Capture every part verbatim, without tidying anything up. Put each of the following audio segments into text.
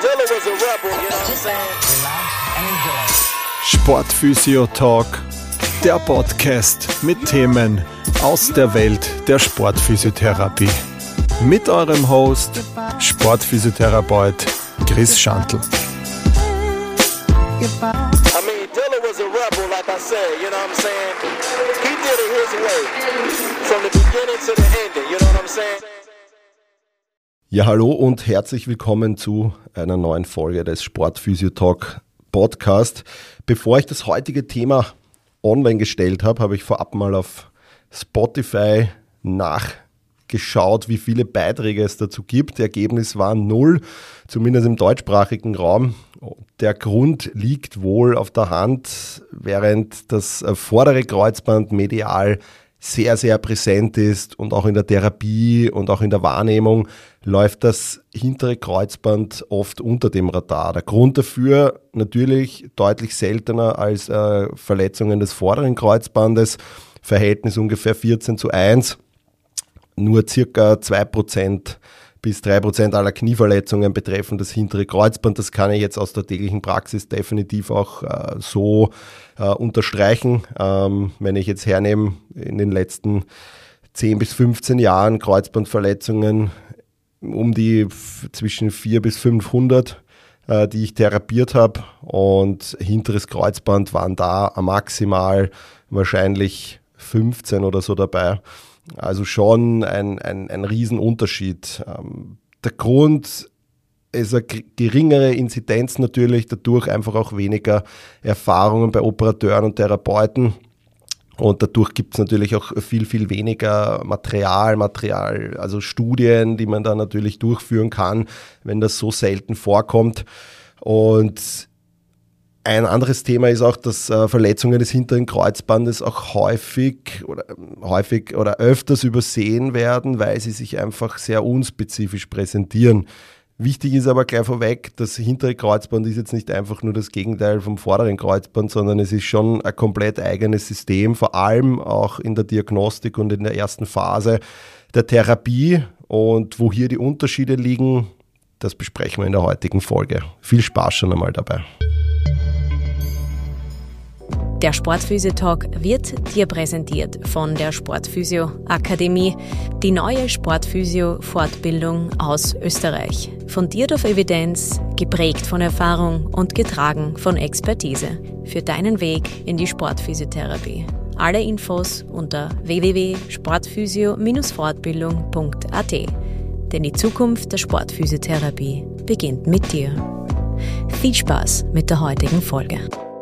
Dilla was a rebel, you know what I'm saying? Sportphysio Talk, der Podcast mit Themen aus der Welt der Sportphysiotherapie. Mit eurem Host, Sportphysiotherapeut Chris Schantl. I mean, Dilla was a rebel, like I said, you know what I'm saying? He did it his way, from the beginning to the ending, you know what I'm saying? Ja, hallo und herzlich willkommen zu einer neuen Folge des Sportphysio Talk Podcast. Bevor ich das heutige Thema online gestellt habe, habe ich vorab mal auf Spotify nachgeschaut, wie viele Beiträge es dazu gibt. Das Ergebnis war null, zumindest im deutschsprachigen Raum. Der Grund liegt wohl auf der Hand, während das vordere Kreuzband medial sehr, sehr präsent ist und auch in der Therapie und auch in der Wahrnehmung läuft das hintere Kreuzband oft unter dem Radar. Der Grund dafür natürlich deutlich seltener als äh, Verletzungen des vorderen Kreuzbandes, Verhältnis ungefähr vierzehn zu eins, nur circa zwei Prozent bis drei Prozent aller Knieverletzungen betreffen das hintere Kreuzband. Das kann ich jetzt aus der täglichen Praxis definitiv auch äh, so äh, unterstreichen. Ähm, wenn ich jetzt hernehme, in den letzten zehn bis fünfzehn Jahren Kreuzbandverletzungen um die f- zwischen vierhundert bis fünfhundert, äh, die ich therapiert habe, und hinteres Kreuzband waren da maximal wahrscheinlich fünfzehn oder so dabei. Also schon ein, ein, ein Riesenunterschied. Ähm, der Grund ist eine geringere Inzidenz natürlich, dadurch einfach auch weniger Erfahrungen bei Operateuren und Therapeuten. Und dadurch gibt es natürlich auch viel, viel weniger Material, Material, also Studien, die man da natürlich durchführen kann, wenn das so selten vorkommt. Und ein anderes Thema ist auch, dass äh, Verletzungen des hinteren Kreuzbandes auch häufig oder häufig oder öfters übersehen werden, weil sie sich einfach sehr unspezifisch präsentieren. Wichtig ist aber gleich vorweg, das hintere Kreuzband ist jetzt nicht einfach nur das Gegenteil vom vorderen Kreuzband, sondern es ist schon ein komplett eigenes System, vor allem auch in der Diagnostik und in der ersten Phase der Therapie. Und wo hier die Unterschiede liegen, das besprechen wir in der heutigen Folge. Viel Spaß schon einmal dabei. Der Sportphysio-Talk wird dir präsentiert von der Sportphysio-Akademie, die neue Sportphysio-Fortbildung aus Österreich. Fundiert auf Evidenz, geprägt von Erfahrung und getragen von Expertise. Für deinen Weg in die Sportphysiotherapie. Alle Infos unter w w w punkt sportphysio fortbildung punkt a t. Denn die Zukunft der Sportphysiotherapie beginnt mit dir. Viel Spaß mit der heutigen Folge.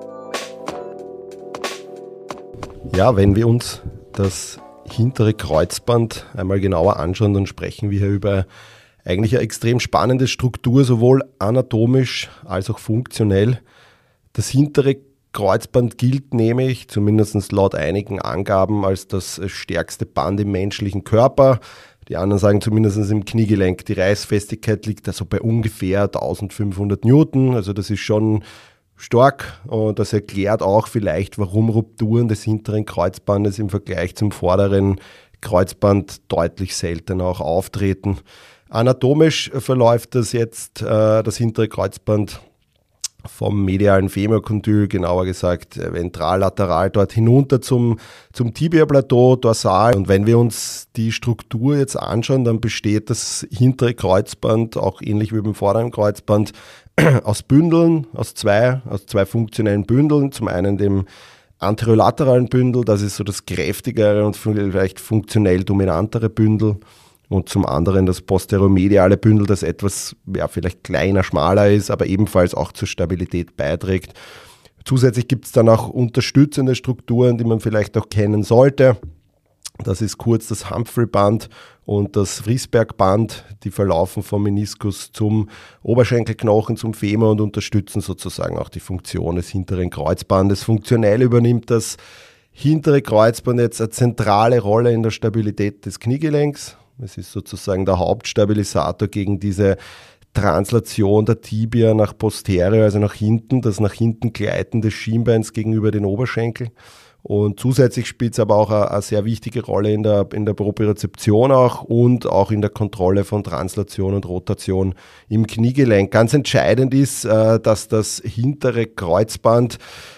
Ja, wenn wir uns das hintere Kreuzband einmal genauer anschauen, dann sprechen wir hier über eigentlich eine extrem spannende Struktur, sowohl anatomisch als auch funktionell. Das hintere Kreuzband gilt nämlich, zumindest laut einigen Angaben, als das stärkste Band im menschlichen Körper. Die anderen sagen zumindest im Kniegelenk. Die Reißfestigkeit liegt also bei ungefähr eintausendfünfhundert Newton, also das ist schon stark, und das erklärt auch vielleicht, warum Rupturen des hinteren Kreuzbandes im Vergleich zum vorderen Kreuzband deutlich seltener auch auftreten. Anatomisch verläuft das jetzt äh, das hintere Kreuzband vom medialen Femorkondyl, genauer gesagt ventralateral dort hinunter zum, zum Tibiaplateau, dorsal. Und wenn wir uns die Struktur jetzt anschauen, dann besteht das hintere Kreuzband, auch ähnlich wie beim vorderen Kreuzband, aus Bündeln, aus zwei, aus zwei funktionellen Bündeln. Zum einen dem anterolateralen Bündel, das ist so das kräftigere und vielleicht funktionell dominantere Bündel. Und zum anderen das posteromediale Bündel, das etwas, ja, vielleicht kleiner, schmaler ist, aber ebenfalls auch zur Stabilität beiträgt. Zusätzlich gibt es dann auch unterstützende Strukturen, die man vielleicht auch kennen sollte. Das ist kurz das Humphrey-Band und das Friesberg-Band. Die verlaufen vom Meniskus zum Oberschenkelknochen, zum Femur und unterstützen sozusagen auch die Funktion des hinteren Kreuzbandes. Funktionell übernimmt das hintere Kreuzband jetzt eine zentrale Rolle in der Stabilität des Kniegelenks. Es ist sozusagen der Hauptstabilisator gegen diese Translation der Tibia nach posterior, also nach hinten, das nach hinten Gleiten des Schienbeins gegenüber den Oberschenkel. Und zusätzlich spielt es aber auch eine, eine sehr wichtige Rolle in der, in der Propriozeption auch und auch in der Kontrolle von Translation und Rotation im Kniegelenk. Ganz entscheidend ist, äh, dass das hintere Kreuzband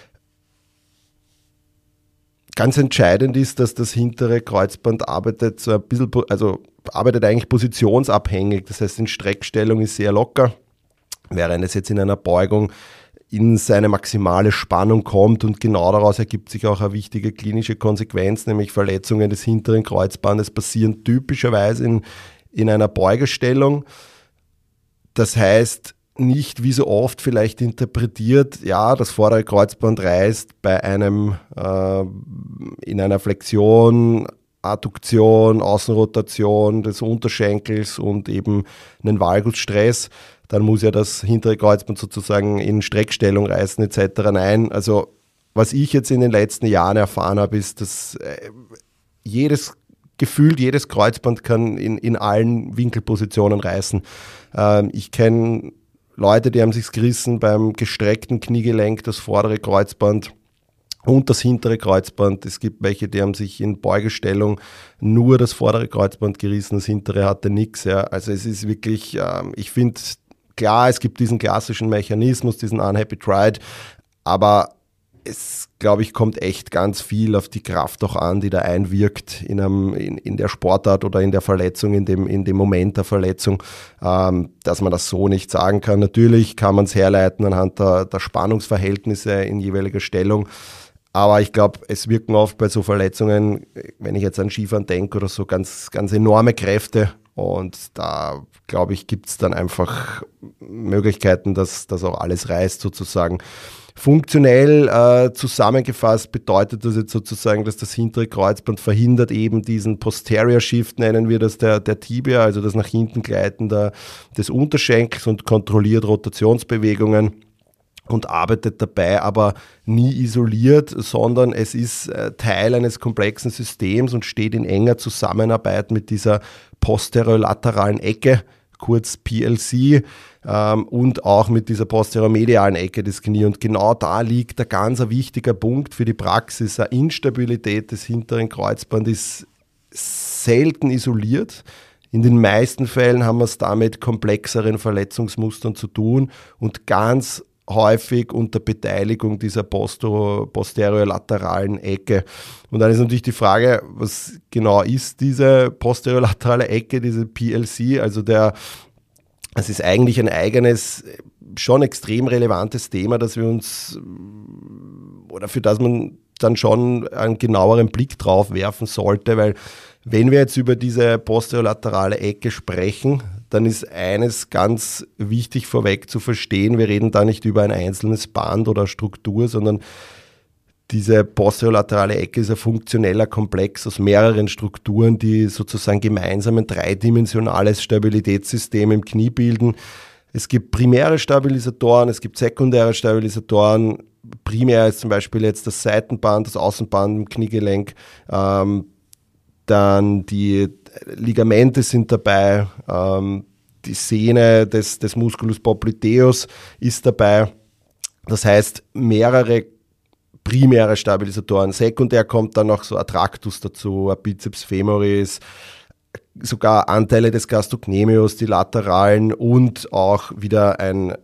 Ganz entscheidend ist, dass das hintere Kreuzband arbeitet so ein bisschen, also arbeitet eigentlich positionsabhängig. Das heißt, in Streckstellung ist sehr locker, während es jetzt in einer Beugung in seine maximale Spannung kommt, und genau daraus ergibt sich auch eine wichtige klinische Konsequenz, nämlich Verletzungen des hinteren Kreuzbandes passieren typischerweise in, in einer Beugestellung. Das heißt, nicht wie so oft vielleicht interpretiert, ja, das vordere Kreuzband reißt bei einem äh, in einer Flexion, Adduktion, Außenrotation des Unterschenkels und eben einen Valgusstress, dann muss ja das hintere Kreuzband sozusagen in Streckstellung reißen et cetera. Nein, also was ich jetzt in den letzten Jahren erfahren habe, ist, dass äh, jedes gefühlt jedes Kreuzband kann in, in allen Winkelpositionen reißen. Ähm, ich kenne Leute, die haben sich's gerissen beim gestreckten Kniegelenk, das vordere Kreuzband und das hintere Kreuzband. Es gibt welche, die haben sich in Beugestellung nur das vordere Kreuzband gerissen, das hintere hatte nichts. Ja. Also es ist wirklich, ähm, ich finde, klar, es gibt diesen klassischen Mechanismus, diesen Unhappy Triad, aber es, glaube ich, kommt echt ganz viel auf die Kraft auch an, die da einwirkt in, einem, in, in der Sportart oder in der Verletzung, in dem, in dem Moment der Verletzung, ähm, dass man das so nicht sagen kann. Natürlich kann man es herleiten anhand der, der Spannungsverhältnisse in jeweiliger Stellung, aber ich glaube, es wirken oft bei so Verletzungen, wenn ich jetzt an Skifahren denke oder so, ganz, ganz enorme Kräfte, und da, glaube ich, gibt es dann einfach Möglichkeiten, dass das auch alles reißt sozusagen. Funktionell äh, zusammengefasst bedeutet das jetzt sozusagen, dass das hintere Kreuzband verhindert eben diesen Posterior Shift, nennen wir das, der, der Tibia, also das nach hinten Gleiten der, des Unterschenkels, und kontrolliert Rotationsbewegungen und arbeitet dabei aber nie isoliert, sondern es ist äh, Teil eines komplexen Systems und steht in enger Zusammenarbeit mit dieser posterolateralen Ecke, kurz P L C, ähm, und auch mit dieser posteromedialen Ecke des Knie. Und genau da liegt ein ganz wichtiger Punkt für die Praxis. Eine Instabilität des hinteren Kreuzbandes ist selten isoliert. In den meisten Fällen haben wir es da mit komplexeren Verletzungsmustern zu tun und ganz häufig unter Beteiligung dieser postero- posteriolateralen Ecke. Und dann ist natürlich die Frage, was genau ist diese posteriolaterale Ecke, diese P L C? Also der, es ist eigentlich ein eigenes, schon extrem relevantes Thema, dass wir uns, oder für das man dann schon einen genaueren Blick drauf werfen sollte, weil wenn wir jetzt über diese posteriolaterale Ecke sprechen, dann ist eines ganz wichtig vorweg zu verstehen: Wir reden da nicht über ein einzelnes Band oder Struktur, sondern diese posteriolaterale Ecke ist ein funktioneller Komplex aus mehreren Strukturen, die sozusagen gemeinsam ein dreidimensionales Stabilitätssystem im Knie bilden. Es gibt primäre Stabilisatoren, es gibt sekundäre Stabilisatoren. Primär ist zum Beispiel jetzt das Seitenband, das Außenband im Kniegelenk. Ähm, dann die Ligamente sind dabei, ähm, die Sehne des, des Musculus popliteus ist dabei. Das heißt, mehrere primäre Stabilisatoren. Sekundär kommt dann noch so ein Tractus dazu, ein Bizeps femoris, sogar Anteile des Gastrocnemius, die lateralen, und auch wieder ein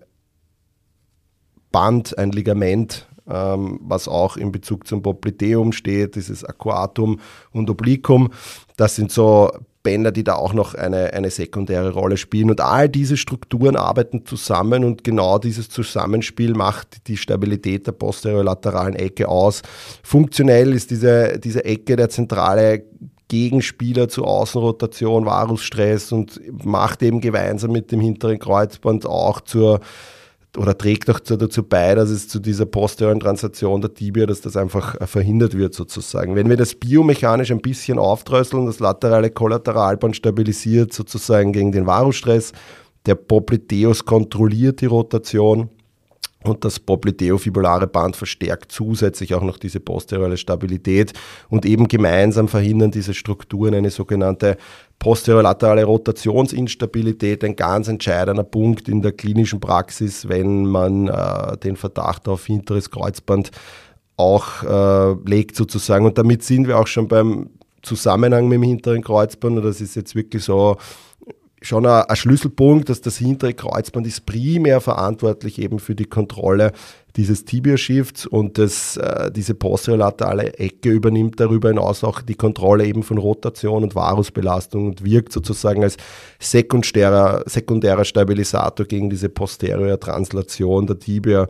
Band, ein Ligament, ähm, was auch in Bezug zum Popliteum steht, dieses Arcuatum und Obliquum. Das sind so Bänder, die da auch noch eine, eine sekundäre Rolle spielen. Und all diese Strukturen arbeiten zusammen, und genau dieses Zusammenspiel macht die Stabilität der posteriolateralen Ecke aus. Funktionell ist diese, diese Ecke der zentrale Gegenspieler zur Außenrotation, Varusstress, und macht eben gemeinsam mit dem hinteren Kreuzband auch zur, oder trägt auch dazu bei, dass es zu dieser posteriorischen Translation der Tibia, dass das einfach verhindert wird sozusagen. Wenn wir das biomechanisch ein bisschen aufdröseln, das laterale Kollateralband stabilisiert sozusagen gegen den Varusstress, der Popliteus kontrolliert die Rotation, und das popliteofibulare Band verstärkt zusätzlich auch noch diese posteriore Stabilität, und eben gemeinsam verhindern diese Strukturen eine sogenannte posterolaterale Rotationsinstabilität, ein ganz entscheidender Punkt in der klinischen Praxis, wenn man äh, den Verdacht auf hinteres Kreuzband auch äh, legt sozusagen. Und damit sind wir auch schon beim Zusammenhang mit dem hinteren Kreuzband. Und das ist jetzt wirklich so schon ein, ein Schlüsselpunkt, dass das hintere Kreuzband ist primär verantwortlich eben für die Kontrolle dieses Tibia-Shifts und das, äh, diese posterolaterale Ecke übernimmt darüber hinaus auch die Kontrolle eben von Rotation und Varusbelastung und wirkt sozusagen als sekundärer, sekundärer Stabilisator gegen diese posteriore Translation der Tibia.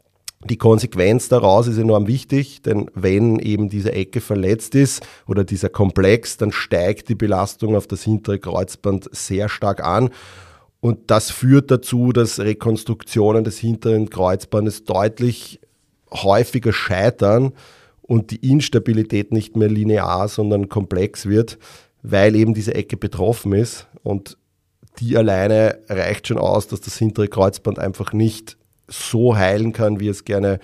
Die Konsequenz daraus ist enorm wichtig, denn wenn eben diese Ecke verletzt ist oder dieser Komplex, dann steigt die Belastung auf das hintere Kreuzband sehr stark an. Und das führt dazu, dass Rekonstruktionen des hinteren Kreuzbandes deutlich häufiger scheitern und die Instabilität nicht mehr linear, sondern komplex wird, weil eben diese Ecke betroffen ist. Und die alleine reicht schon aus, dass das hintere Kreuzband einfach nicht so heilen kann, wie es gerne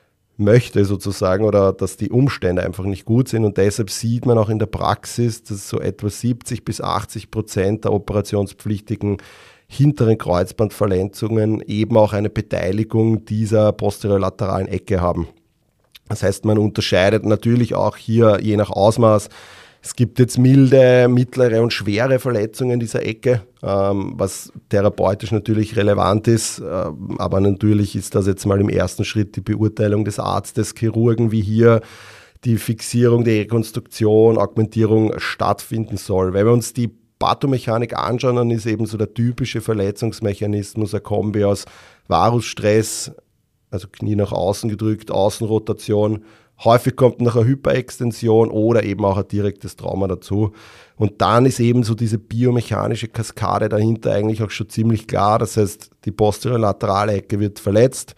möchte sozusagen, oder dass die Umstände einfach nicht gut sind. Und deshalb sieht man auch in der Praxis, dass so etwa siebzig bis achtzig Prozent der operationspflichtigen hinteren Kreuzbandverletzungen eben auch eine Beteiligung dieser posterolateralen Ecke haben. Das heißt, man unterscheidet natürlich auch hier je nach Ausmaß. Es gibt jetzt milde, mittlere und schwere Verletzungen dieser Ecke, ähm, was therapeutisch natürlich relevant ist, äh, aber natürlich ist das jetzt mal im ersten Schritt die Beurteilung des Arztes, Chirurgen, wie hier die Fixierung, die Rekonstruktion, Augmentierung stattfinden soll. Wenn wir uns die Pathomechanik anschauen, dann ist eben so der typische Verletzungsmechanismus eine Kombi aus Varusstress, also Knie nach außen gedrückt, Außenrotation. Häufig kommt noch eine Hyperextension oder eben auch ein direktes Trauma dazu. Und dann ist eben so diese biomechanische Kaskade dahinter eigentlich auch schon ziemlich klar. Das heißt, die posterolaterale Ecke wird verletzt,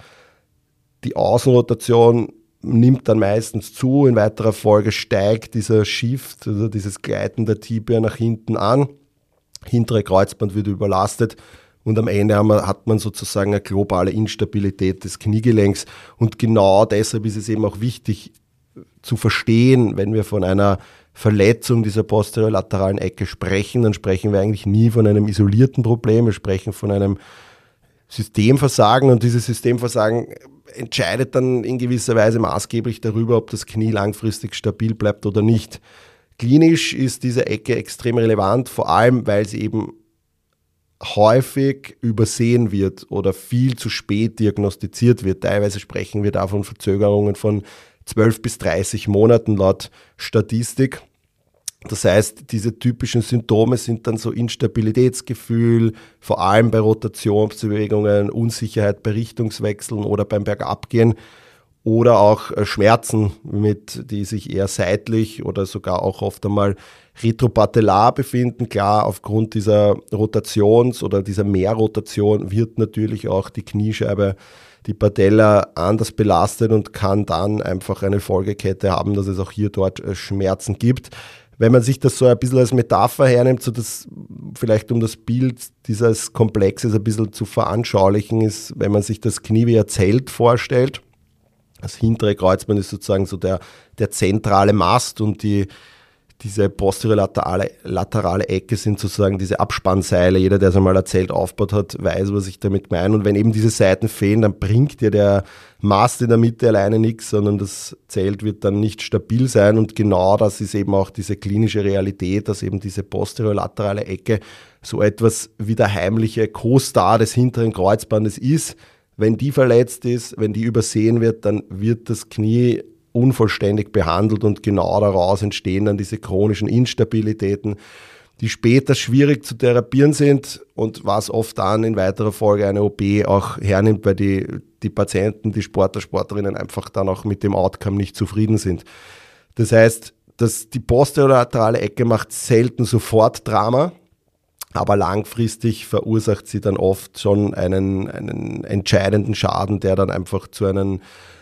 die Außenrotation nimmt dann meistens zu, in weiterer Folge steigt dieser Shift, also dieses Gleiten der Tibia nach hinten an, hintere Kreuzband wird überlastet und am Ende haben wir, hat man sozusagen eine globale Instabilität des Kniegelenks und genau deshalb ist es eben auch wichtig zu verstehen, wenn wir von einer Verletzung dieser posterolateralen Ecke sprechen, dann sprechen wir eigentlich nie von einem isolierten Problem, wir sprechen von einem Systemversagen und dieses Systemversagen entscheidet dann in gewisser Weise maßgeblich darüber, ob das Knie langfristig stabil bleibt oder nicht. Klinisch ist diese Ecke extrem relevant, vor allem weil sie eben häufig übersehen wird oder viel zu spät diagnostiziert wird. Teilweise sprechen wir da von Verzögerungen von zwölf bis dreißig Monaten laut Statistik. Das heißt, diese typischen Symptome sind dann so Instabilitätsgefühl, vor allem bei Rotationsbewegungen, Unsicherheit bei Richtungswechseln oder beim Bergabgehen oder auch Schmerzen, mit, die sich eher seitlich oder sogar auch oft einmal retropatellar befinden. Klar, aufgrund dieser Rotations- oder dieser Mehrrotation wird natürlich auch die Kniescheibe, die Patella anders belastet und kann dann einfach eine Folgekette haben, dass es auch hier dort Schmerzen gibt. Wenn man sich das so ein bisschen als Metapher hernimmt, so das, vielleicht um das Bild dieses Komplexes ein bisschen zu veranschaulichen, ist, wenn man sich das Knie wie ein Zelt vorstellt. Das hintere Kreuzband ist sozusagen so der, der zentrale Mast und die, diese posterolaterale laterale Ecke sind sozusagen diese Abspannseile. Jeder, der so mal ein Zelt aufgebaut hat, weiß, was ich damit meine. Und wenn eben diese Seiten fehlen, dann bringt dir der Mast in der Mitte alleine nichts, sondern das Zelt wird dann nicht stabil sein. Und genau das ist eben auch diese klinische Realität, dass eben diese posterolaterale Ecke so etwas wie der heimliche Co-Star des hinteren Kreuzbandes ist. Wenn die verletzt ist, wenn die übersehen wird, dann wird das Knie unvollständig behandelt und genau daraus entstehen dann diese chronischen Instabilitäten, die später schwierig zu therapieren sind und was oft dann in weiterer Folge eine O P auch hernimmt, weil die, die Patienten, die Sportler, Sportlerinnen einfach dann auch mit dem Outcome nicht zufrieden sind. Das heißt, dass die posterolaterale Ecke macht selten sofort Drama, aber langfristig verursacht sie dann oft schon einen, einen entscheidenden Schaden, der dann einfach zu einem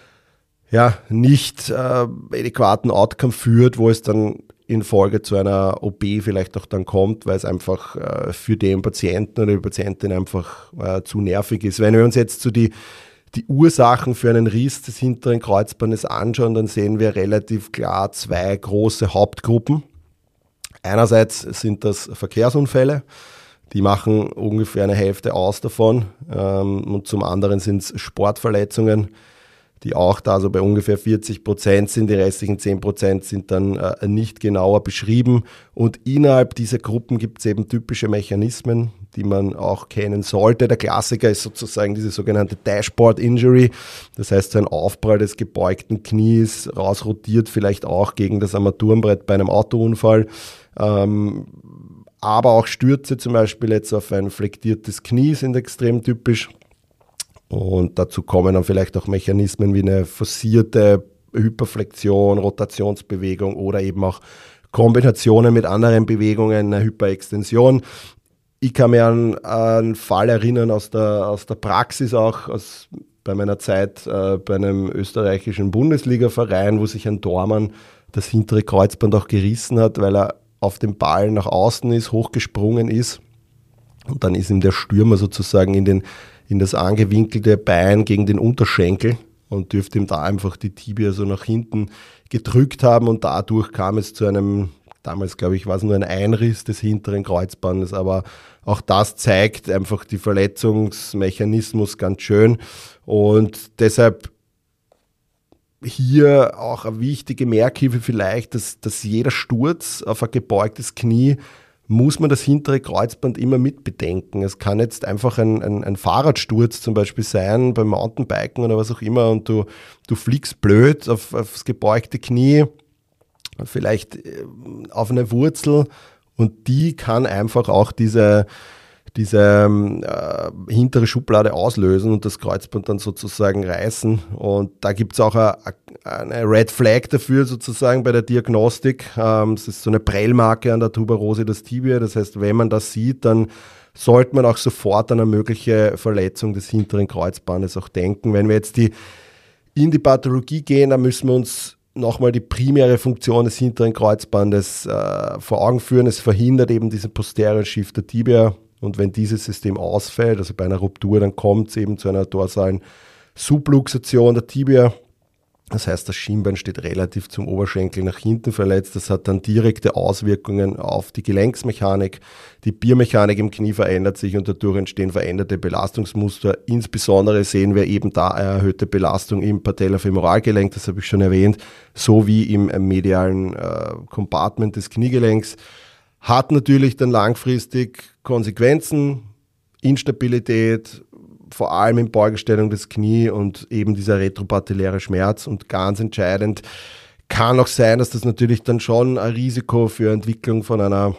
ja, nicht äh, adäquaten Outcome führt, wo es dann in Folge zu einer O P vielleicht auch dann kommt, weil es einfach äh, für den Patienten oder die Patientin einfach äh, zu nervig ist. Wenn wir uns jetzt so die, die Ursachen für einen Riss des hinteren Kreuzbandes anschauen, dann sehen wir relativ klar zwei große Hauptgruppen. Einerseits sind das Verkehrsunfälle, die machen ungefähr eine Hälfte aus davon, ähm, und zum anderen sind es Sportverletzungen. die auch da so bei ungefähr vierzig Prozent sind. Die restlichen zehn Prozent sind dann äh, nicht genauer beschrieben. Und innerhalb dieser Gruppen gibt es eben typische Mechanismen, die man auch kennen sollte. Der Klassiker ist sozusagen diese sogenannte Dashboard Injury. Das heißt, so ein Aufprall des gebeugten Knies, rausrotiert vielleicht auch gegen das Armaturenbrett bei einem Autounfall. Ähm, aber auch Stürze zum Beispiel jetzt auf ein flektiertes Knie sind extrem typisch. Und dazu kommen dann vielleicht auch Mechanismen wie eine forcierte Hyperflexion, Rotationsbewegung oder eben auch Kombinationen mit anderen Bewegungen, eine Hyperextension. Ich kann mir an, an einen Fall erinnern aus der, aus der Praxis auch, aus, bei meiner Zeit äh, bei einem österreichischen Bundesliga-Verein, wo sich ein Tormann das hintere Kreuzband auch gerissen hat, weil er auf den Ball nach außen ist, hochgesprungen ist. Und dann ist ihm der Stürmer sozusagen in, den, in das angewinkelte Bein gegen den Unterschenkel und dürfte ihm da einfach die Tibia so nach hinten gedrückt haben. Und dadurch kam es zu einem, damals glaube ich, war es nur ein Einriss des hinteren Kreuzbandes, aber auch das zeigt einfach die Verletzungsmechanismus ganz schön. Und deshalb hier auch eine wichtige Merkhilfe vielleicht, dass, dass jeder Sturz auf ein gebeugtes Knie, muss man das hintere Kreuzband immer mit bedenken. Es kann jetzt einfach ein, ein, ein Fahrradsturz zum Beispiel sein, beim Mountainbiken oder was auch immer, und du, du fliegst blöd auf, aufs gebeugte Knie, vielleicht auf eine Wurzel, und die kann einfach auch diese, diese äh, hintere Schublade auslösen und das Kreuzband dann sozusagen reißen. Und da gibt es auch a, a, eine Red Flag dafür sozusagen bei der Diagnostik. Ähm, es ist so eine Prellmarke an der Tuberose des Tibia. Das heißt, wenn man das sieht, dann sollte man auch sofort an eine mögliche Verletzung des hinteren Kreuzbandes auch denken. Wenn wir jetzt die, in die Pathologie gehen, dann müssen wir uns nochmal die primäre Funktion des hinteren Kreuzbandes äh, vor Augen führen. Es verhindert eben diese posterior Shift der Tibia. Und wenn dieses System ausfällt, also bei einer Ruptur, dann kommt es eben zu einer dorsalen Subluxation der Tibia. Das heißt, das Schienbein steht relativ zum Oberschenkel nach hinten verletzt. Das hat dann direkte Auswirkungen auf die Gelenksmechanik. Die Biermechanik im Knie verändert sich und dadurch entstehen veränderte Belastungsmuster. Insbesondere sehen wir eben da eine erhöhte Belastung im Patellofemoralgelenk, das habe ich schon erwähnt, sowie im medialen äh, Compartment des Kniegelenks. Hat natürlich dann langfristig Konsequenzen, Instabilität, vor allem in Beugestellung des Knie und eben dieser retropatelläre Schmerz. Und ganz entscheidend kann auch sein, dass das natürlich dann schon ein Risiko für Entwicklung von einer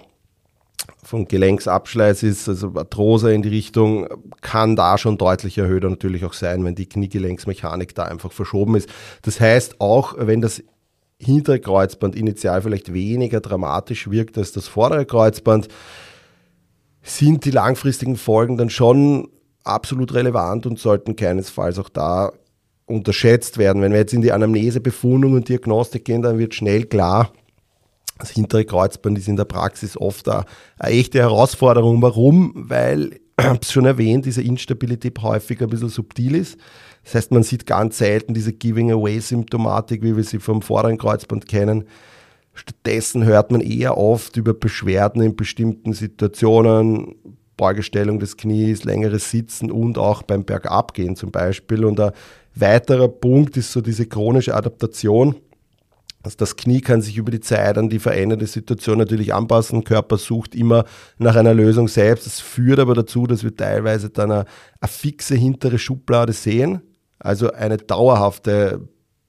von Gelenksabschleiß ist, also Arthrose in die Richtung, kann da schon deutlich erhöht natürlich auch sein, wenn die Kniegelenksmechanik da einfach verschoben ist. Das heißt, auch wenn das hintere Kreuzband initial vielleicht weniger dramatisch wirkt als das vordere Kreuzband, sind die langfristigen Folgen dann schon absolut relevant und sollten keinesfalls auch da unterschätzt werden. Wenn wir jetzt in die Anamnese, Befundung und Diagnostik gehen, dann wird schnell klar, das hintere Kreuzband ist in der Praxis oft eine, eine echte Herausforderung. Warum? Weil, ich habe es schon erwähnt, diese Instabilität häufig ein bisschen subtil ist. Das heißt, man sieht ganz selten diese Giving-Away-Symptomatik, wie wir sie vom vorderen Kreuzband kennen. Stattdessen hört man eher oft über Beschwerden in bestimmten Situationen, Beugestellung des Knies, längeres Sitzen und auch beim Bergabgehen zum Beispiel. Und ein weiterer Punkt ist so diese chronische Adaptation. Also das Knie kann sich über die Zeit an die veränderte Situation natürlich anpassen. Der Körper sucht immer nach einer Lösung selbst. Das führt aber dazu, dass wir teilweise dann eine, eine fixe hintere Schublade sehen. Also eine dauerhafte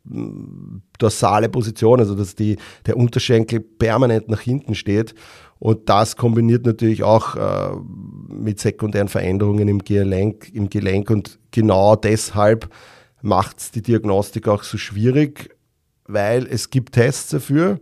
dorsale Position, also dass die, der Unterschenkel permanent nach hinten steht. Und das kombiniert natürlich auch äh, mit sekundären Veränderungen im Gelenk, im Gelenk. Und genau deshalb macht es die Diagnostik auch so schwierig, weil es gibt Tests dafür,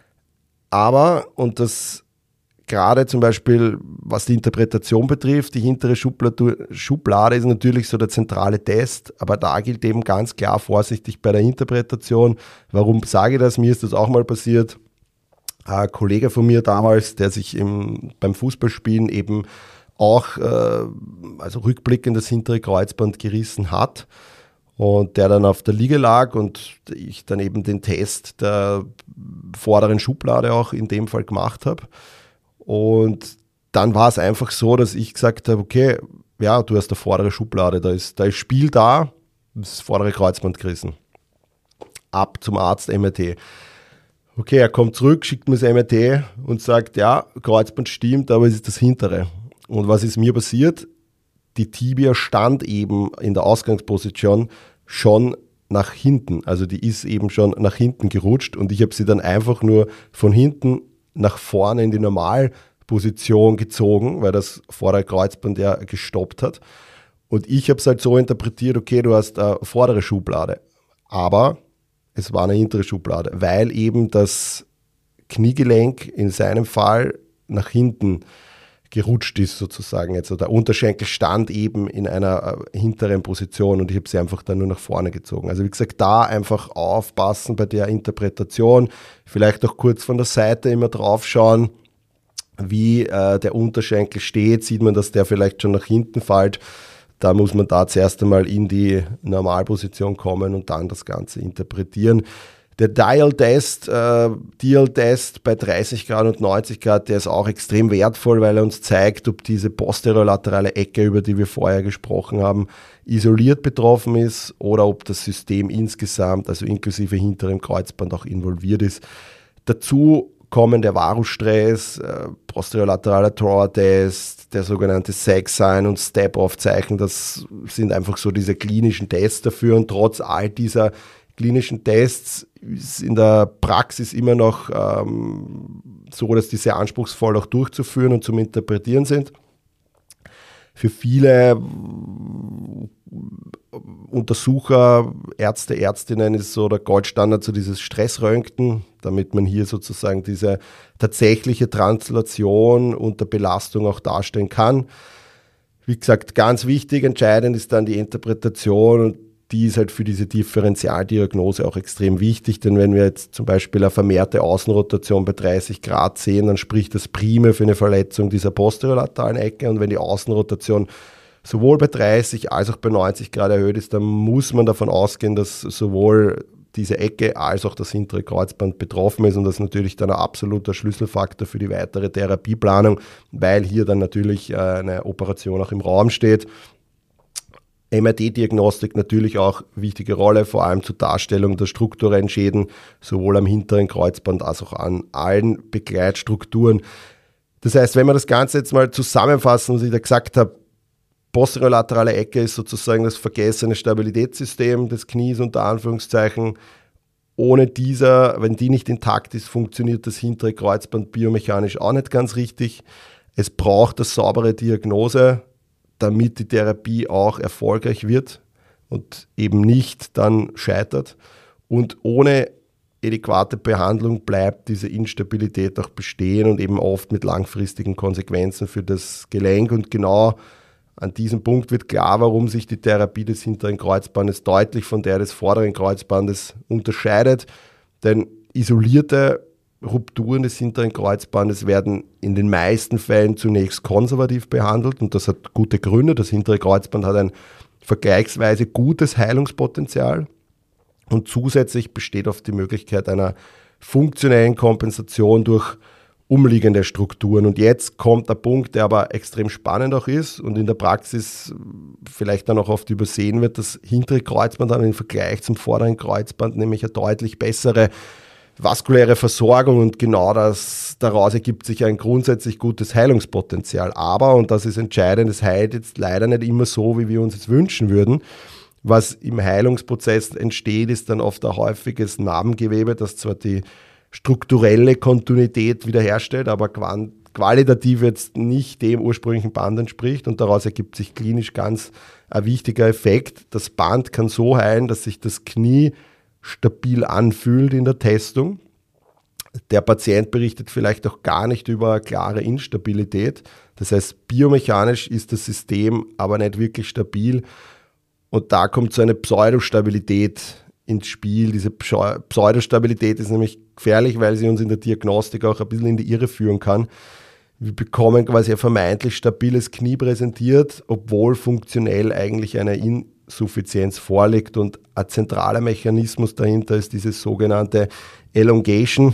aber, und das gerade zum Beispiel, was die Interpretation betrifft, die hintere Schublade, Schublade ist natürlich so der zentrale Test, aber da gilt eben ganz klar vorsichtig bei der Interpretation. Warum sage ich das? Mir ist das auch mal passiert. Ein Kollege von mir damals, der sich im, beim Fußballspielen eben auch, äh, also rückblickend das hintere Kreuzband gerissen hat, und der dann auf der Liege lag und ich dann eben den Test der vorderen Schublade auch in dem Fall gemacht habe. Und dann war es einfach so, dass ich gesagt habe, okay, ja, du hast eine vordere Schublade, da ist, da ist Spiel da, das vordere Kreuzband gerissen. Ab zum Arzt, M R T. Okay, er kommt zurück, schickt mir das M R T und sagt, ja, Kreuzband stimmt, aber es ist das hintere. Und was ist mir passiert? Die Tibia stand eben in der Ausgangsposition schon nach hinten. Also die ist eben schon nach hinten gerutscht und ich habe sie dann einfach nur von hinten nach vorne in die Normalposition gezogen, weil das vordere Kreuzband ja gestoppt hat. Und ich habe es halt so interpretiert, okay, du hast eine vordere Schublade. Aber es war eine hintere Schublade, weil eben das Kniegelenk in seinem Fall nach hinten gerutscht ist sozusagen. Also der Unterschenkel stand eben in einer hinteren Position und ich habe sie einfach dann nur nach vorne gezogen. Also wie gesagt, da einfach aufpassen bei der Interpretation, vielleicht auch kurz von der Seite immer drauf schauen, wie äh, der Unterschenkel steht, sieht man, dass der vielleicht schon nach hinten fällt. Da muss man da zuerst einmal in die Normalposition kommen und dann das Ganze interpretieren. Der Dial-Test, äh, Dial-Test bei dreißig Grad und neunzig Grad, der ist auch extrem wertvoll, weil er uns zeigt, ob diese posterolaterale Ecke, über die wir vorher gesprochen haben, isoliert betroffen ist oder ob das System insgesamt, also inklusive hinterem Kreuzband, auch involviert ist. Dazu kommen der Varusstress, äh, posterolaterale Trauer-Test, der sogenannte Sack-Sign und Step-Off-Zeichen. Das sind einfach so diese klinischen Tests dafür und trotz all dieser klinischen Tests ist in der Praxis immer noch ähm, so, dass die sehr anspruchsvoll auch durchzuführen und zum Interpretieren sind. Für viele Untersucher, Ärzte, Ärztinnen ist so der Goldstandard so dieses Stressröntgen, damit man hier sozusagen diese tatsächliche Translation unter Belastung auch darstellen kann. Wie gesagt, ganz wichtig, entscheidend ist dann die Interpretation und die ist halt für diese Differentialdiagnose auch extrem wichtig, denn wenn wir jetzt zum Beispiel eine vermehrte Außenrotation bei dreißig Grad sehen, dann spricht das primär für eine Verletzung dieser posterolateralen Ecke und wenn die Außenrotation sowohl bei dreißig als auch bei neunzig Grad erhöht ist, dann muss man davon ausgehen, dass sowohl diese Ecke als auch das hintere Kreuzband betroffen ist und das ist natürlich dann ein absoluter Schlüsselfaktor für die weitere Therapieplanung, weil hier dann natürlich eine Operation auch im Raum steht. M R T-Diagnostik natürlich auch wichtige Rolle, vor allem zur Darstellung der strukturellen Schäden, sowohl am hinteren Kreuzband als auch an allen Begleitstrukturen. Das heißt, wenn wir das Ganze jetzt mal zusammenfassen, was ich da gesagt habe, posterolaterale Ecke ist sozusagen das vergessene Stabilitätssystem des Knies unter Anführungszeichen. Ohne dieser, wenn die nicht intakt ist, funktioniert das hintere Kreuzband biomechanisch auch nicht ganz richtig. Es braucht eine saubere Diagnose, damit die Therapie auch erfolgreich wird und eben nicht dann scheitert. Und ohne adäquate Behandlung bleibt diese Instabilität auch bestehen und eben oft mit langfristigen Konsequenzen für das Gelenk. Und genau an diesem Punkt wird klar, warum sich die Therapie des hinteren Kreuzbandes deutlich von der des vorderen Kreuzbandes unterscheidet. Denn isolierte Rupturen des hinteren Kreuzbandes werden in den meisten Fällen zunächst konservativ behandelt und das hat gute Gründe. Das hintere Kreuzband hat ein vergleichsweise gutes Heilungspotenzial und zusätzlich besteht oft die Möglichkeit einer funktionellen Kompensation durch umliegende Strukturen. Und jetzt kommt der Punkt, der aber extrem spannend auch ist und in der Praxis vielleicht dann auch oft übersehen wird. Das hintere Kreuzband hat im Vergleich zum vorderen Kreuzband nämlich eine deutlich bessere vaskuläre Versorgung und genau das, daraus ergibt sich ein grundsätzlich gutes Heilungspotenzial. Aber, und das ist entscheidend, es heilt jetzt leider nicht immer so, wie wir uns es wünschen würden. Was im Heilungsprozess entsteht, ist dann oft ein häufiges Narbengewebe, das zwar die strukturelle Kontinuität wiederherstellt, aber qualitativ jetzt nicht dem ursprünglichen Band entspricht und daraus ergibt sich klinisch ganz ein wichtiger Effekt. Das Band kann so heilen, dass sich das Knie stabil anfühlt in der Testung. Der Patient berichtet vielleicht auch gar nicht über eine klare Instabilität. Das heißt, biomechanisch ist das System aber nicht wirklich stabil und da kommt so eine Pseudostabilität ins Spiel. Diese Pseudostabilität ist nämlich gefährlich, weil sie uns in der Diagnostik auch ein bisschen in die Irre führen kann. Wir bekommen quasi ein vermeintlich stabiles Knie präsentiert, obwohl funktionell eigentlich eine Insuffizienz vorliegt und ein zentraler Mechanismus dahinter ist diese sogenannte Elongation.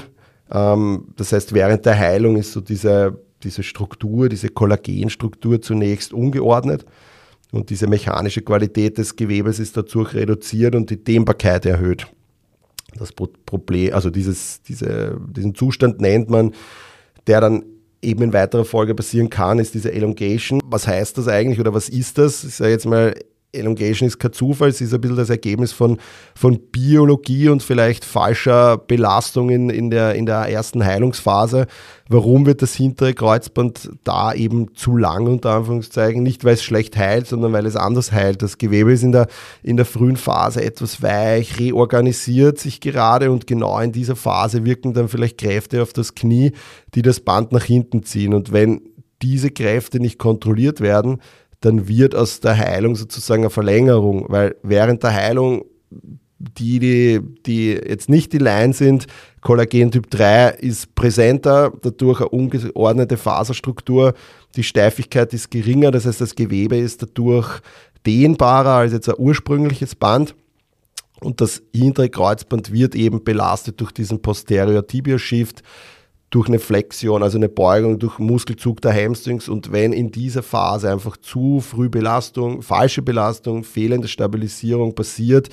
Das heißt, während der Heilung ist so diese, diese Struktur, diese Kollagenstruktur zunächst ungeordnet und diese mechanische Qualität des Gewebes ist dadurch reduziert und die Dehnbarkeit erhöht. Das Problem, also dieses, diese, diesen Zustand nennt man, der dann eben in weiterer Folge passieren kann, ist diese Elongation. Was heißt das eigentlich oder was ist das? Ich sage jetzt mal, Elongation ist kein Zufall, es ist ein bisschen das Ergebnis von, von Biologie und vielleicht falscher Belastung in, in, der, in der ersten Heilungsphase. Warum wird das hintere Kreuzband da eben zu lang, unter Anführungszeichen? Nicht, weil es schlecht heilt, sondern weil es anders heilt. Das Gewebe ist in der, in der frühen Phase etwas weich, reorganisiert sich gerade und genau in dieser Phase wirken dann vielleicht Kräfte auf das Knie, die das Band nach hinten ziehen. Und wenn diese Kräfte nicht kontrolliert werden, dann wird aus der Heilung sozusagen eine Verlängerung, weil während der Heilung die, die, die jetzt nicht die Line sind, Kollagen Typ drei ist präsenter, dadurch eine ungeordnete Faserstruktur, die Steifigkeit ist geringer, das heißt das Gewebe ist dadurch dehnbarer als jetzt ein ursprüngliches Band und das hintere Kreuzband wird eben belastet durch diesen Posterior Tibia Shift, durch eine Flexion, also eine Beugung, durch Muskelzug der Hamstrings und wenn in dieser Phase einfach zu früh Belastung, falsche Belastung, fehlende Stabilisierung passiert,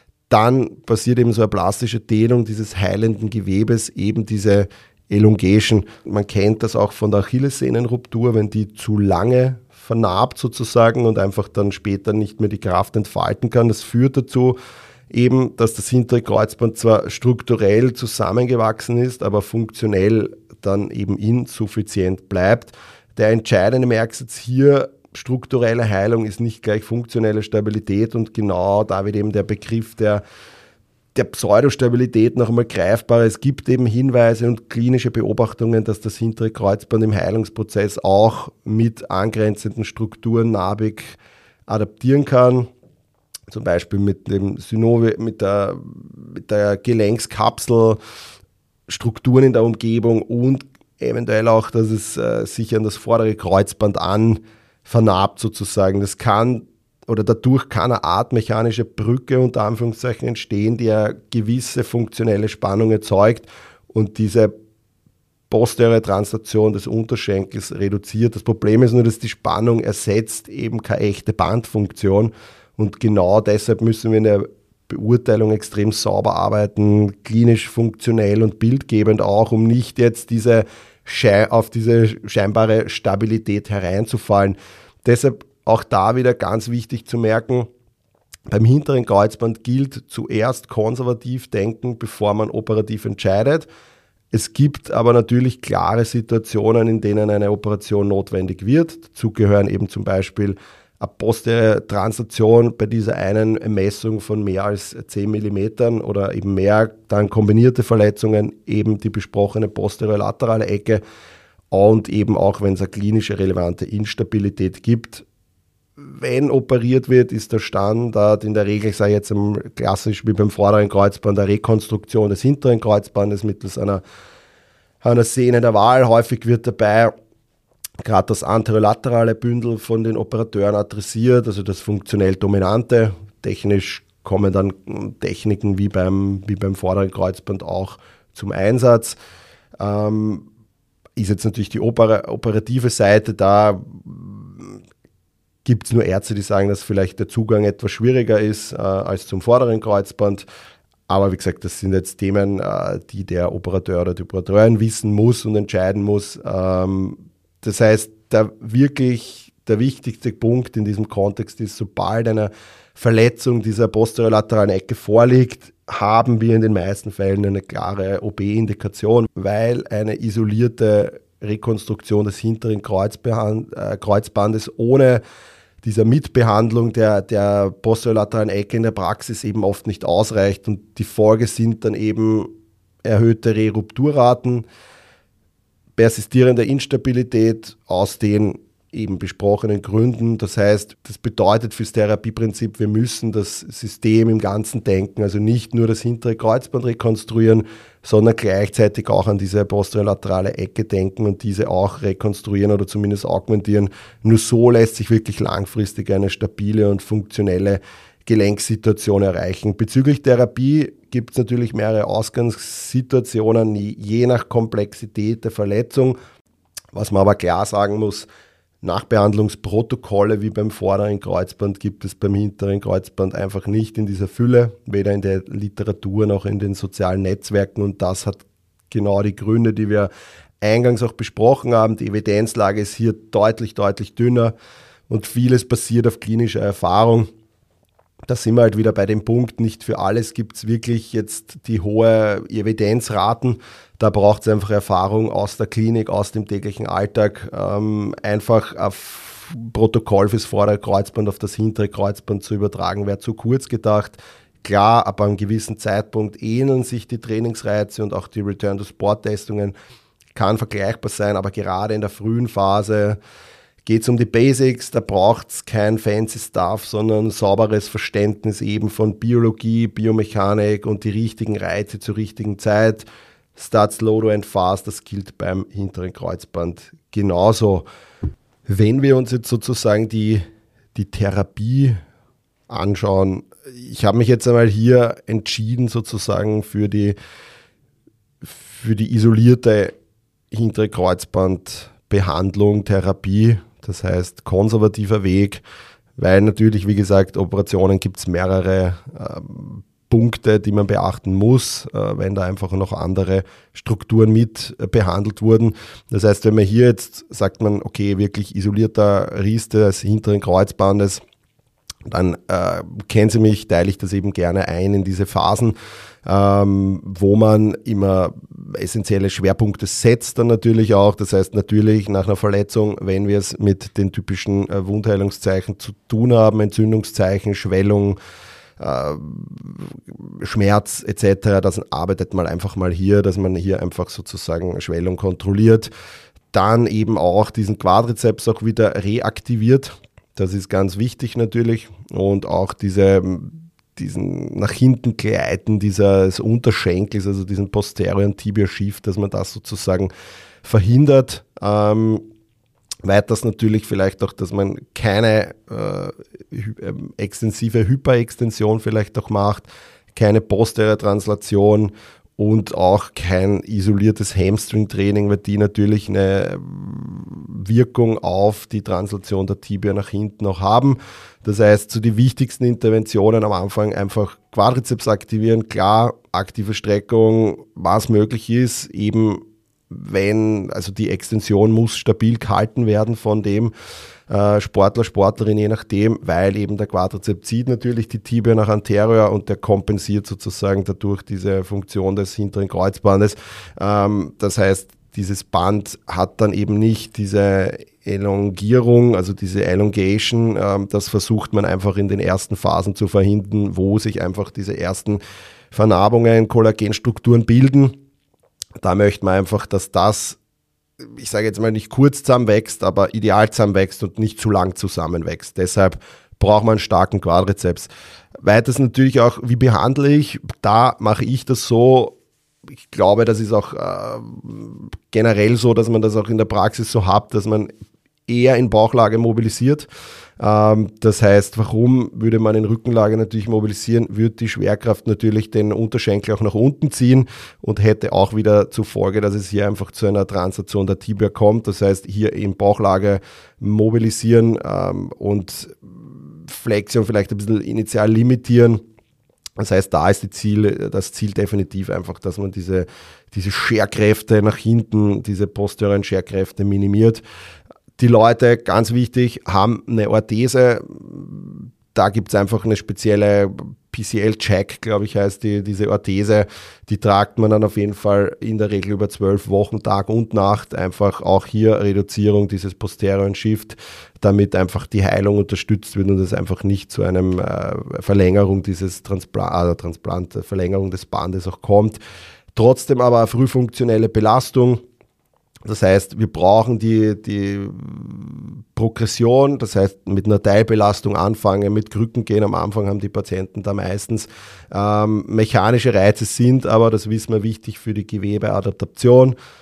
dann passiert eben so eine plastische Dehnung dieses heilenden Gewebes, eben diese Elongation. Man kennt das auch von der Achillessehnenruptur, wenn die zu lange vernarbt sozusagen und einfach dann später nicht mehr die Kraft entfalten kann. Das führt dazu, eben, dass das hintere Kreuzband zwar strukturell zusammengewachsen ist, aber funktionell dann eben insuffizient bleibt. Der entscheidende Merksatz hier, strukturelle Heilung ist nicht gleich funktionelle Stabilität und genau da wird eben der Begriff der, der Pseudostabilität noch einmal greifbar. Es gibt eben Hinweise und klinische Beobachtungen, dass das hintere Kreuzband im Heilungsprozess auch mit angrenzenden Strukturen narbig adaptieren kann. Zum Beispiel mit dem Synovium, mit der, mit der Gelenkskapsel, Strukturen in der Umgebung und eventuell auch, dass es äh, sich an das vordere Kreuzband an vernarbt sozusagen. Das kann oder dadurch kann eine Art mechanische Brücke unter Anführungszeichen entstehen, die eine gewisse funktionelle Spannung erzeugt und diese posteriore Translation des Unterschenkels reduziert. Das Problem ist nur, dass die Spannung ersetzt eben keine echte Bandfunktion. Und genau deshalb müssen wir in der Beurteilung extrem sauber arbeiten, klinisch funktionell und bildgebend auch, um nicht jetzt diese Schei- auf diese scheinbare Stabilität hereinzufallen. Deshalb auch da wieder ganz wichtig zu merken, beim hinteren Kreuzband gilt zuerst konservativ denken, bevor man operativ entscheidet. Es gibt aber natürlich klare Situationen, in denen eine Operation notwendig wird. Dazu gehören eben zum Beispiel eine posteriore Translation bei dieser einen Messung von mehr als zehn Millimetern oder eben mehr, dann kombinierte Verletzungen, eben die besprochene posterior-laterale Ecke und eben auch, wenn es eine klinische relevante Instabilität gibt. Wenn operiert wird, ist der Standard in der Regel, sei jetzt klassisch wie beim vorderen Kreuzband, eine Rekonstruktion des hinteren Kreuzbandes mittels einer, einer Sehne der Wahl. Häufig wird dabei gerade das anterolaterale Bündel von den Operateuren adressiert, also das funktionell Dominante. Technisch kommen dann Techniken wie beim, wie beim vorderen Kreuzband auch zum Einsatz. Ähm, ist jetzt natürlich die Oper- operative Seite, da gibt es nur Ärzte, die sagen, dass vielleicht der Zugang etwas schwieriger ist äh, als zum vorderen Kreuzband. Aber wie gesagt, das sind jetzt Themen, äh, die der Operateur oder die Operateurin wissen muss und entscheiden muss. Ähm, Das heißt, der wirklich der wichtigste Punkt in diesem Kontext ist, sobald eine Verletzung dieser posterior-lateralen Ecke vorliegt, haben wir in den meisten Fällen eine klare O P-Indikation, weil eine isolierte Rekonstruktion des hinteren Kreuzbehand- äh, Kreuzbandes ohne dieser Mitbehandlung der, der posterior-lateralen Ecke in der Praxis eben oft nicht ausreicht und die Folge sind dann eben erhöhte Rerupturraten, persistierende Instabilität aus den eben besprochenen Gründen. Das heißt, das bedeutet fürs Therapieprinzip, wir müssen das System im Ganzen denken, also nicht nur das hintere Kreuzband rekonstruieren, sondern gleichzeitig auch an diese posterior-laterale Ecke denken und diese auch rekonstruieren oder zumindest augmentieren. Nur so lässt sich wirklich langfristig eine stabile und funktionelle Gelenksituation erreichen. Bezüglich Therapie gibt es natürlich mehrere Ausgangssituationen, je nach Komplexität der Verletzung. Was man aber klar sagen muss, Nachbehandlungsprotokolle wie beim vorderen Kreuzband gibt es beim hinteren Kreuzband einfach nicht in dieser Fülle, weder in der Literatur noch in den sozialen Netzwerken, und das hat genau die Gründe, die wir eingangs auch besprochen haben. Die Evidenzlage ist hier deutlich, deutlich dünner und vieles basiert auf klinischer Erfahrung. Da sind wir halt wieder bei dem Punkt, nicht für alles gibt es wirklich jetzt die hohe Evidenzraten. Da braucht es einfach Erfahrung aus der Klinik, aus dem täglichen Alltag, ähm, einfach auf Protokoll fürs vordere Kreuzband auf das hintere Kreuzband zu übertragen, wäre zu kurz gedacht. Klar, ab einem gewissen Zeitpunkt ähneln sich die Trainingsreize und auch die Return-to-Sport-Testungen, kann vergleichbar sein, aber gerade in der frühen Phase geht es um die Basics, da braucht es kein fancy Stuff, sondern sauberes Verständnis eben von Biologie, Biomechanik und die richtigen Reize zur richtigen Zeit. Start slow and fast, das gilt beim hinteren Kreuzband genauso. Wenn wir uns jetzt sozusagen die, die Therapie anschauen, ich habe mich jetzt einmal hier entschieden sozusagen für die, für die isolierte hintere Kreuzbandbehandlung, Therapie, das heißt konservativer Weg, weil natürlich, wie gesagt, Operationen gibt es mehrere äh, Punkte, die man beachten muss, äh, wenn da einfach noch andere Strukturen mit äh, behandelt wurden. Das heißt, wenn man hier jetzt sagt man, okay, wirklich isolierter Riss des hinteren Kreuzbandes, dann äh, kennen Sie mich, teile ich das eben gerne ein in diese Phasen, ähm, wo man immer essentielle Schwerpunkte setzt dann natürlich auch. Das heißt natürlich nach einer Verletzung, wenn wir es mit den typischen äh, Wundheilungszeichen zu tun haben, Entzündungszeichen, Schwellung, äh, Schmerz et cetera, das arbeitet man einfach mal hier, dass man hier einfach sozusagen Schwellung kontrolliert. Dann eben auch diesen Quadrizeps auch wieder reaktiviert. Das ist ganz wichtig natürlich, und auch diese, diesen nach hinten gleiten dieses Unterschenkels, also diesen posterior Tibia Shift, dass man das sozusagen verhindert. Ähm, weiters natürlich vielleicht auch, dass man keine äh, extensive Hyperextension vielleicht auch macht, keine posteriore Translation und auch kein isoliertes Hamstring-Training, weil die natürlich eine Wirkung auf die Translation der Tibia nach hinten auch haben. Das heißt, so die wichtigsten Interventionen am Anfang einfach Quadrizeps aktivieren, klar, aktive Streckung, was möglich ist, eben wenn, also die Extension muss stabil gehalten werden von dem äh, Sportler, Sportlerin, je nachdem, weil eben der Quadrizeps zieht natürlich die Tibia nach anterior und der kompensiert sozusagen dadurch diese Funktion des hinteren Kreuzbandes. Ähm, das heißt, dieses Band hat dann eben nicht diese Elongierung, also diese Elongation, ähm, das versucht man einfach in den ersten Phasen zu verhindern, wo sich einfach diese ersten Vernarbungen, Kollagenstrukturen bilden. Da möchte man einfach, dass das, ich sage jetzt mal nicht kurz zusammenwächst, aber ideal zusammenwächst und nicht zu lang zusammenwächst. Deshalb braucht man einen starken Quadrizeps. Weiters natürlich auch, wie behandle ich? Da mache ich das so, ich glaube, das ist auch äh, generell so, dass man das auch in der Praxis so hat, dass man eher in Bauchlage mobilisiert. Ähm, das heißt, warum würde man in Rückenlage natürlich mobilisieren? Würde die Schwerkraft natürlich den Unterschenkel auch nach unten ziehen und hätte auch wieder zur Folge, dass es hier einfach zu einer Translation der Tibia kommt. Das heißt, hier in Bauchlage mobilisieren ähm, und Flexion vielleicht ein bisschen initial limitieren. Das heißt, da ist die Ziel, das Ziel definitiv einfach, dass man diese, diese Scherkräfte nach hinten, diese posteriorischen Scherkräfte minimiert. Die Leute, ganz wichtig, haben eine Orthese. Da gibt es einfach eine spezielle P C L-Check, glaube ich, heißt die, diese Orthese. Die tragt man dann auf jeden Fall in der Regel über zwölf Wochen, Tag und Nacht. Einfach auch hier Reduzierung dieses posterior Shift, damit einfach die Heilung unterstützt wird und es einfach nicht zu einem äh, Verlängerung dieses Transplant, äh, Transplant, Verlängerung des Bandes auch kommt. Trotzdem aber eine frühfunktionelle Belastung. Das heißt, wir brauchen die, die Progression, das heißt mit einer Teilbelastung anfangen, mit Krücken gehen. Am Anfang haben die Patienten da meistens ähm, mechanische Reize sind, aber das wissen wir wichtig für die Gewebeadaptation.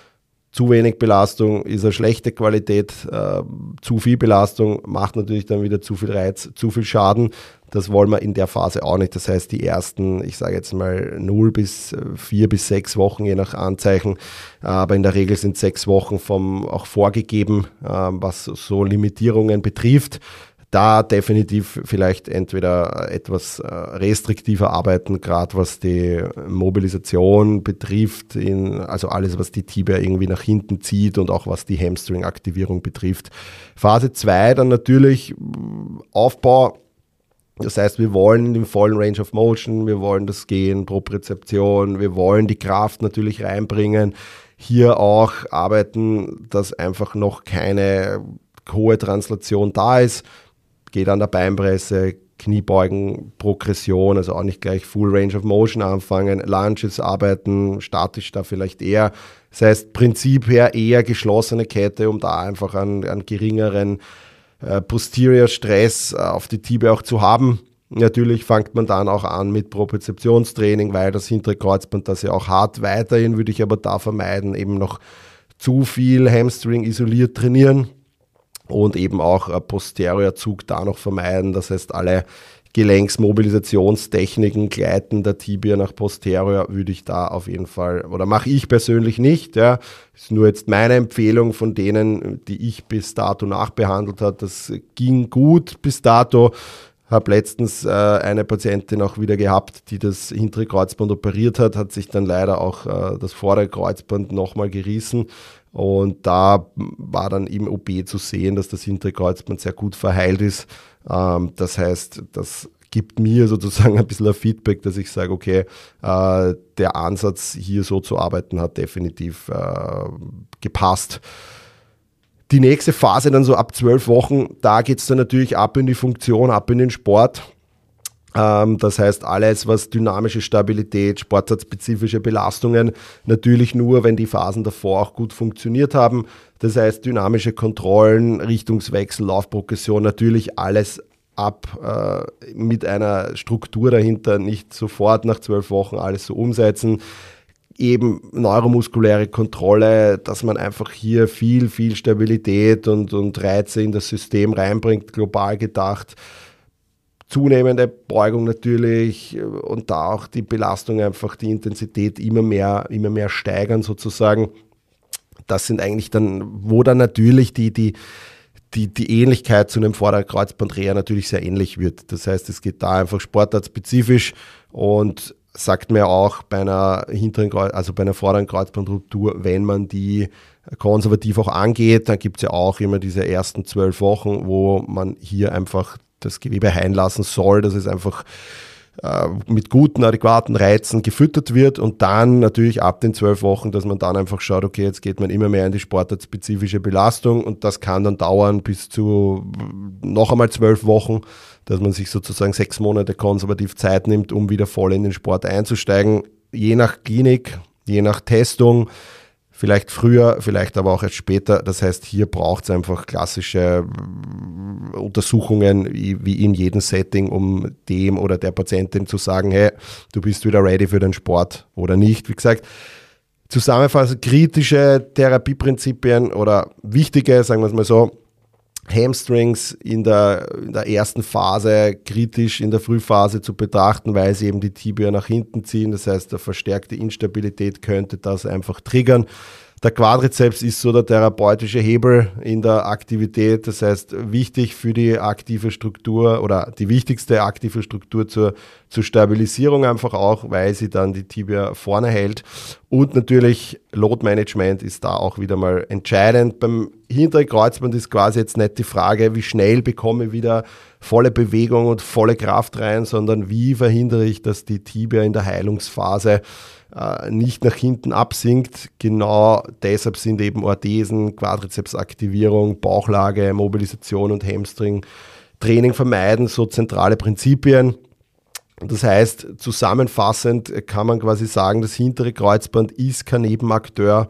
Zu wenig Belastung ist eine schlechte Qualität, äh, zu viel Belastung macht natürlich dann wieder zu viel Reiz, zu viel Schaden. Das wollen wir in der Phase auch nicht. Das heißt, die ersten, ich sage jetzt mal null bis vier bis sechs Wochen, je nach Anzeichen, aber in der Regel sind sechs Wochen vom auch vorgegeben, äh, was so Limitierungen betrifft. Da definitiv vielleicht entweder etwas restriktiver arbeiten, gerade was die Mobilisation betrifft, in, also alles, was die Tibia irgendwie nach hinten zieht und auch was die Hamstring-Aktivierung betrifft. Phase zwei dann natürlich Aufbau. Das heißt, wir wollen den vollen Range of Motion, wir wollen das Gehen, Propriozeption, wir wollen die Kraft natürlich reinbringen. Hier auch arbeiten, dass einfach noch keine hohe Translation da ist. Geht an der Beinpresse, Kniebeugen, Progression, also auch nicht gleich Full Range of Motion anfangen, Lunges arbeiten, statisch da vielleicht eher. Das heißt, Prinzip her eher geschlossene Kette, um da einfach einen, einen geringeren äh, Posterior Stress äh, auf die Tibia auch zu haben. Natürlich fängt man dann auch an mit Propriozeptionstraining, weil das hintere Kreuzband das ja auch hat. Weiterhin würde ich aber da vermeiden, eben noch zu viel Hamstring isoliert trainieren. Und eben auch ein Posterior-Zug da noch vermeiden. Das heißt, alle Gelenksmobilisationstechniken, Gleiten der Tibia nach Posterior würde ich da auf jeden Fall, oder mache ich persönlich nicht. Ja. Das ist nur jetzt meine Empfehlung von denen, die ich bis dato nachbehandelt habe. Das ging gut bis dato. Habe letztens äh, eine Patientin auch wieder gehabt, die das hintere Kreuzband operiert hat, hat sich dann leider auch äh, das vordere Kreuzband nochmal gerissen. Und da war dann im O P zu sehen, dass das hintere Kreuzband sehr gut verheilt ist. Ähm, das heißt, das gibt mir sozusagen ein bisschen ein Feedback, dass ich sage, okay, äh, der Ansatz hier so zu arbeiten hat definitiv äh, gepasst. Die nächste Phase dann so ab zwölf Wochen, da geht es dann natürlich ab in die Funktion, ab in den Sport. Das heißt, alles, was dynamische Stabilität, sportartspezifische Belastungen, natürlich nur, wenn die Phasen davor auch gut funktioniert haben. Das heißt, dynamische Kontrollen, Richtungswechsel, Laufprogression, natürlich alles ab äh, mit einer Struktur dahinter, nicht sofort nach zwölf Wochen alles so umsetzen. Eben neuromuskuläre Kontrolle, dass man einfach hier viel, viel Stabilität und, und Reize in das System reinbringt, global gedacht. Zunehmende Beugung natürlich und da auch die Belastung, einfach die Intensität immer mehr, immer mehr steigern sozusagen. Das sind eigentlich dann, wo dann natürlich die, die, die, die Ähnlichkeit zu einem vorderen Kreuzbandreher natürlich sehr ähnlich wird. Das heißt, es geht da einfach sportartspezifisch und sagt mir auch bei einer hinteren, also bei einer vorderen Kreuzbandruptur, wenn man die konservativ auch angeht, dann gibt es ja auch immer diese ersten zwölf Wochen, wo man hier einfach das Gewebe heilen lassen soll, dass es einfach äh, mit guten, adäquaten Reizen gefüttert wird und dann natürlich ab den zwölf Wochen, dass man dann einfach schaut, okay, jetzt geht man immer mehr in die sportartspezifische Belastung und das kann dann dauern bis zu noch einmal zwölf Wochen, dass man sich sozusagen sechs Monate konservativ Zeit nimmt, um wieder voll in den Sport einzusteigen, je nach Klinik, je nach Testung. Vielleicht früher, vielleicht aber auch erst später. Das heißt, hier braucht es einfach klassische Untersuchungen wie in jedem Setting, um dem oder der Patientin zu sagen, hey, du bist wieder ready für den Sport oder nicht. Wie gesagt, zusammenfassend kritische Therapieprinzipien oder wichtige, sagen wir es mal so, Hamstrings in der, in der ersten Phase kritisch in der Frühphase zu betrachten, weil sie eben die Tibia nach hinten ziehen. Das heißt, eine verstärkte Instabilität könnte das einfach triggern. Der Quadrizeps ist so der therapeutische Hebel in der Aktivität. Das heißt, wichtig für die aktive Struktur oder die wichtigste aktive Struktur zur, zur Stabilisierung einfach auch, weil sie dann die Tibia vorne hält. Und natürlich Load Management ist da auch wieder mal entscheidend. Beim hinteren Kreuzband ist quasi jetzt nicht die Frage, wie schnell bekomme ich wieder volle Bewegung und volle Kraft rein, sondern wie verhindere ich, dass die Tibia in der Heilungsphase äh, nicht nach hinten absinkt. Genau deshalb sind eben Orthesen, Quadrizepsaktivierung, Bauchlage, Mobilisation und Hamstring Training vermeiden, so zentrale Prinzipien. Das heißt, zusammenfassend kann man quasi sagen, das hintere Kreuzband ist kein Nebenakteur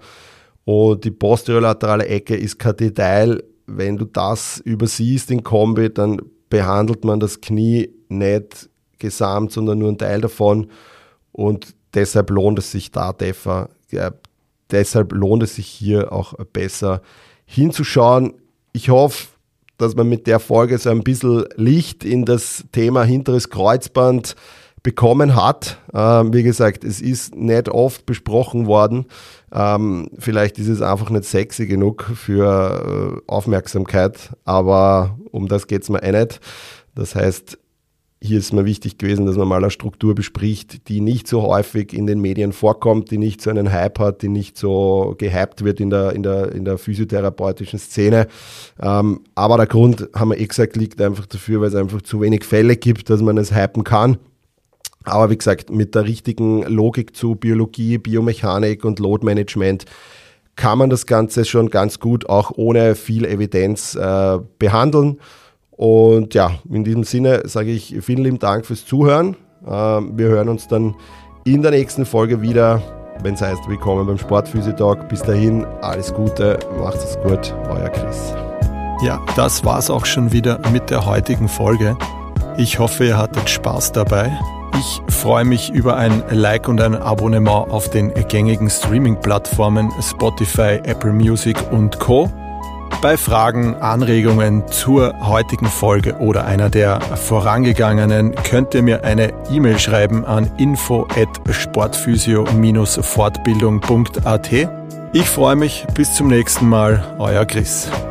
und die posterolaterale Ecke ist kein Detail. Wenn du das übersiehst in Kombi, dann behandelt man das Knie nicht gesamt, sondern nur einen Teil davon und deshalb lohnt es sich da, Defa, deshalb lohnt es sich hier auch besser hinzuschauen. Ich hoffe, dass man mit der Folge so ein bisschen Licht in das Thema hinteres Kreuzband bekommen hat. Ähm, wie gesagt, es ist nicht oft besprochen worden. Ähm, vielleicht ist es einfach nicht sexy genug für äh, Aufmerksamkeit, aber um das geht es mir eh nicht. Das heißt, hier ist mir wichtig gewesen, dass man mal eine Struktur bespricht, die nicht so häufig in den Medien vorkommt, die nicht so einen Hype hat, die nicht so gehypt wird in der, in der, in der physiotherapeutischen Szene. Ähm, aber der Grund, haben wir eh gesagt, liegt einfach dafür, weil es einfach zu wenig Fälle gibt, dass man es hypen kann. Aber wie gesagt, mit der richtigen Logik zu Biologie, Biomechanik und Load-Management kann man das Ganze schon ganz gut auch ohne viel Evidenz äh, behandeln. Und ja, in diesem Sinne sage ich vielen lieben Dank fürs Zuhören. Wir hören uns dann in der nächsten Folge wieder, wenn es heißt, willkommen beim Sportphysio-Talk. Bis dahin, alles Gute, macht's es gut, euer Chris. Ja, das war's auch schon wieder mit der heutigen Folge. Ich hoffe, ihr hattet Spaß dabei. Ich freue mich über ein Like und ein Abonnement auf den gängigen Streaming-Plattformen Spotify, Apple Music und Co. Bei Fragen, Anregungen zur heutigen Folge oder einer der vorangegangenen könnt ihr mir eine E-Mail schreiben an info at sportphysio Bindestrich fortbildung punkt at. Ich freue mich, bis zum nächsten Mal, euer Chris.